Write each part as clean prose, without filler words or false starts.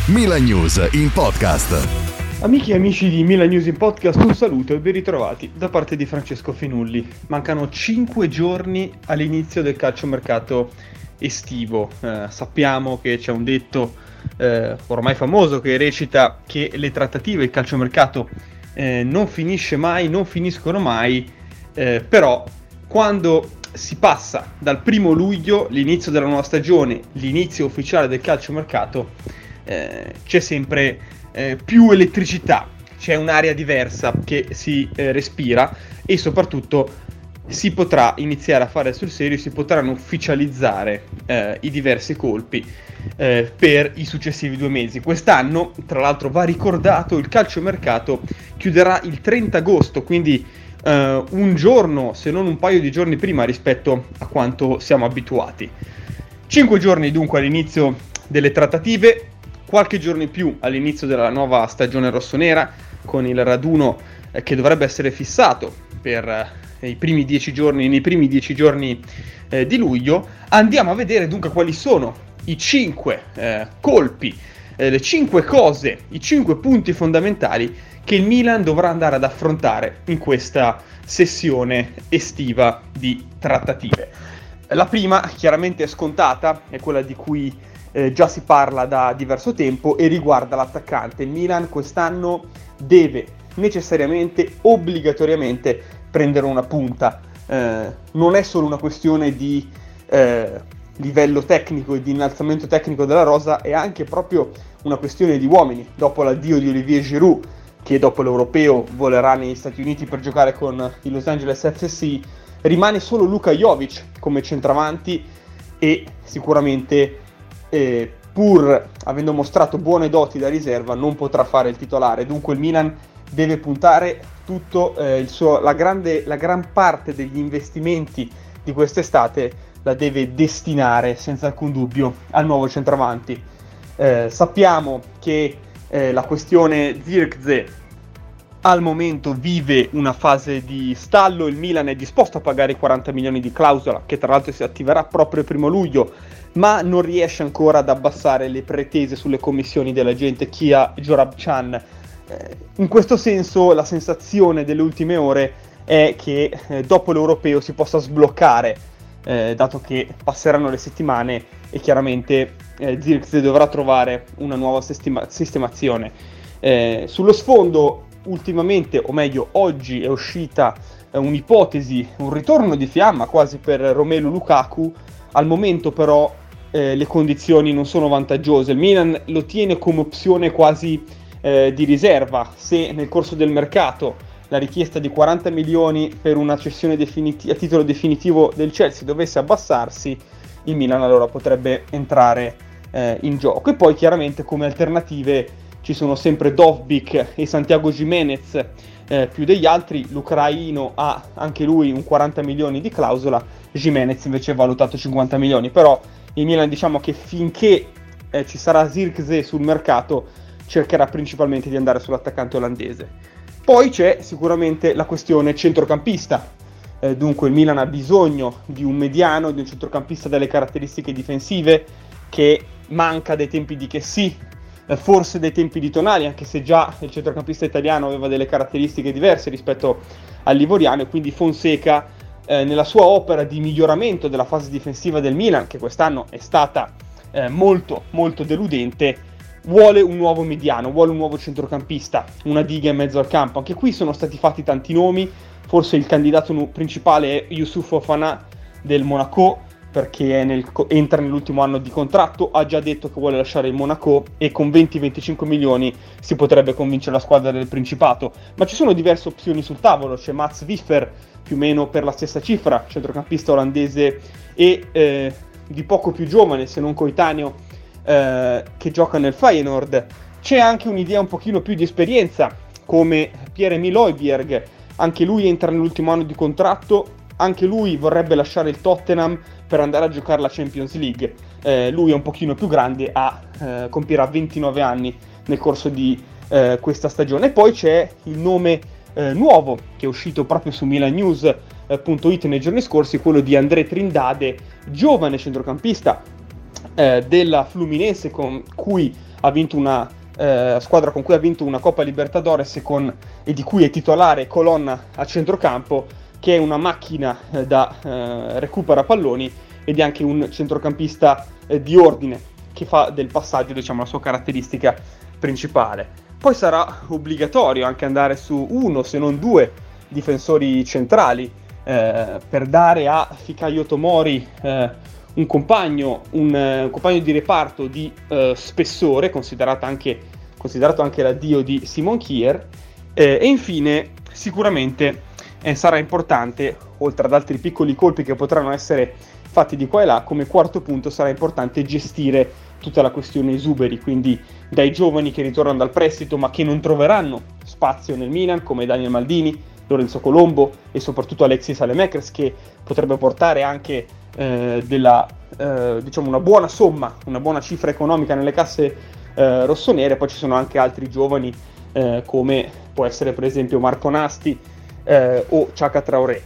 Milan News in podcast. Amiche e amici di Milan News in Podcast, un saluto e ben ritrovati da parte di Francesco Finulli. Mancano 5 giorni all'inizio del calciomercato estivo. Sappiamo che c'è un detto ormai famoso che recita che le trattative, il calciomercato non finisce mai, non finiscono mai, però quando si passa dal 1 luglio, l'inizio della nuova stagione, l'inizio ufficiale del calciomercato, c'è sempre più elettricità, c'è un'aria diversa che si respira e soprattutto si potrà iniziare a fare sul serio, si potranno ufficializzare i diversi colpi per i successivi 2 mesi. Quest'anno, tra l'altro, va ricordato, il calciomercato chiuderà il 30 agosto, quindi un giorno, se non un paio di giorni prima rispetto a quanto siamo abituati. 5 giorni dunque all'inizio delle trattative, qualche giorno in più all'inizio della nuova stagione rossonera, con il raduno che dovrebbe essere fissato per i primi 10 giorni, nei primi 10 giorni di luglio. Andiamo a vedere dunque quali sono i 5 colpi, le 5 cose, i 5 punti fondamentali che il Milan dovrà andare ad affrontare in questa sessione estiva di trattative. La prima, chiaramente scontata, è quella di cui già si parla da diverso tempo e riguarda l'attaccante. Il Milan quest'anno deve necessariamente, obbligatoriamente prendere una punta. Non è solo una questione di livello tecnico e di innalzamento tecnico della rosa, è anche proprio una questione di uomini. Dopo l'addio di Olivier Giroud, che dopo l'Europeo volerà negli Stati Uniti per giocare con i Los Angeles FC, rimane solo Luka Jovic come centravanti e sicuramente pur avendo mostrato buone doti da riserva non potrà fare il titolare. Dunque il Milan deve puntare tutto la gran parte degli investimenti di quest'estate la deve destinare senza alcun dubbio al nuovo centravanti. Sappiamo che la questione Zirkzee al momento vive una fase di stallo. Il Milan è disposto a pagare i 40 milioni di clausola, che tra l'altro si attiverà proprio il 1 luglio, ma non riesce ancora ad abbassare le pretese sulle commissioni dell'agente Kia Joorabchian. In questo senso la sensazione delle ultime ore è che dopo l'Europeo si possa sbloccare, dato che passeranno le settimane e chiaramente Zirkzee dovrà trovare una nuova sistemazione. Sullo sfondo, ultimamente, o meglio oggi, è uscita un'ipotesi, un ritorno di fiamma quasi per Romelu Lukaku. Al momento però le condizioni non sono vantaggiose. Il Milan lo tiene come opzione quasi di riserva. Se nel corso del mercato la richiesta di 40 milioni per una cessione a titolo definitivo del Chelsea dovesse abbassarsi, il Milan allora potrebbe entrare in gioco. E poi chiaramente come alternative ci sono sempre Dovbyk e Santiago Giménez, più degli altri. L'ucraino ha anche lui un 40 milioni di clausola, Giménez invece è valutato 50 milioni, però il Milan, diciamo che finché ci sarà Zirkzee sul mercato, cercherà principalmente di andare sull'attaccante olandese. Poi c'è sicuramente la questione centrocampista. Dunque il Milan ha bisogno di un mediano, di un centrocampista dalle caratteristiche difensive, che manca dai tempi di Kessie, forse dai tempi di Tonali, anche se già il centrocampista italiano aveva delle caratteristiche diverse rispetto all'ivoriano, e quindi Fonseca nella sua opera di miglioramento della fase difensiva del Milan, che quest'anno è stata molto molto deludente, vuole un nuovo mediano, vuole un nuovo centrocampista, una diga in mezzo al campo. Anche qui sono stati fatti tanti nomi, forse il candidato principale è Youssouf Fofana del Monaco, perché entra nell'ultimo anno di contratto, ha già detto che vuole lasciare il Monaco e con 20-25 milioni si potrebbe convincere la squadra del Principato. Ma ci sono diverse opzioni sul tavolo. C'è Mats Wiffer, più o meno per la stessa cifra, centrocampista olandese e di poco più giovane, se non coetaneo, che gioca nel Feyenoord. C'è anche un'idea un pochino più di esperienza come Pierre-Emile Højbjerg, anche lui entra nell'ultimo anno di contratto, anche lui vorrebbe lasciare il Tottenham per andare a giocare la Champions League. Lui è un pochino più grande, compirà 29 anni nel corso di questa stagione. E poi c'è il nome nuovo che è uscito proprio su milannews.it nei giorni scorsi, quello di André Trindade, giovane centrocampista della Fluminense, con cui ha vinto squadra con cui ha vinto una Coppa Libertadores e di cui è titolare colonna a centrocampo, che è una macchina recupera palloni ed è anche un centrocampista di ordine, che fa del passaggio, diciamo, la sua caratteristica principale. Poi sarà obbligatorio anche andare su uno, se non due, difensori centrali, per dare a Fikayo Tomori un compagno di reparto di spessore, considerato anche l'addio di Simon Kjær, e infine sicuramente sarà importante, oltre ad altri piccoli colpi che potranno essere fatti di qua e là, come quarto punto sarà importante gestire tutta la questione esuberi, quindi dai giovani che ritornano dal prestito ma che non troveranno spazio nel Milan, come Daniel Maldini, Lorenzo Colombo e soprattutto Alexis Saelemaekers, che potrebbe portare anche diciamo una buona somma, una buona cifra economica nelle casse rossonere. Poi ci sono anche altri giovani come può essere per esempio Marco Nasti o Chaka Traoré,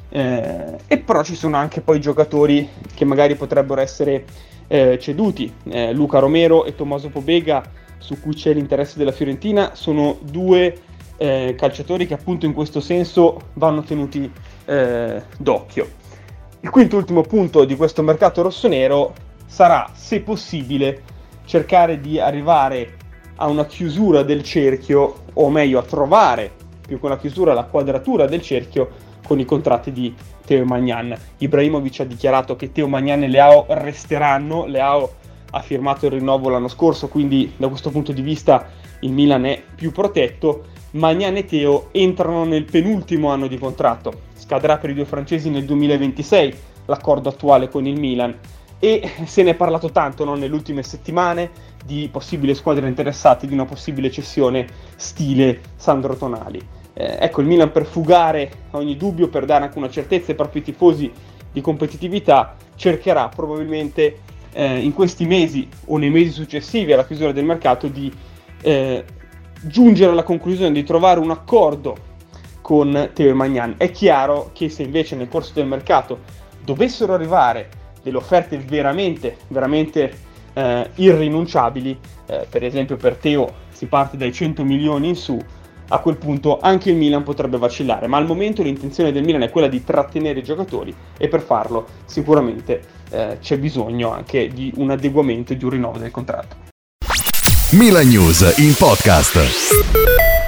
e però ci sono anche poi giocatori che magari potrebbero essere ceduti. Luca Romero e Tommaso Pobega, su cui c'è l'interesse della Fiorentina, sono due calciatori che appunto in questo senso vanno tenuti d'occhio. Il quinto ultimo punto di questo mercato rossonero sarà, se possibile, cercare di arrivare a una chiusura del cerchio, o meglio a trovare, più che una chiusura, la quadratura del cerchio con i contratti di Teo e Maignan. Ibrahimovic ha dichiarato che Teo, Maignan e Leao resteranno. Leao ha firmato il rinnovo l'anno scorso, quindi da questo punto di vista il Milan è più protetto. Maignan e Teo entrano nel penultimo anno di contratto, scadrà per i due francesi nel 2026 l'accordo attuale con il Milan, e se ne è parlato tanto, no, nelle ultime settimane, di possibili squadre interessate, di una possibile cessione stile Sandro Tonali. Ecco, il Milan, per fugare a ogni dubbio, per dare anche una certezza ai propri tifosi di competitività, cercherà probabilmente in questi mesi o nei mesi successivi alla chiusura del mercato di giungere alla conclusione di trovare un accordo con Teo e Maignan. È chiaro che se invece nel corso del mercato dovessero arrivare delle offerte veramente irrinunciabili, per esempio per Teo si parte dai 100 milioni in su, a quel punto anche il Milan potrebbe vacillare, ma al momento l'intenzione del Milan è quella di trattenere i giocatori, e per farlo sicuramente c'è bisogno anche di un adeguamento e di un rinnovo del contratto. Milan News in podcast.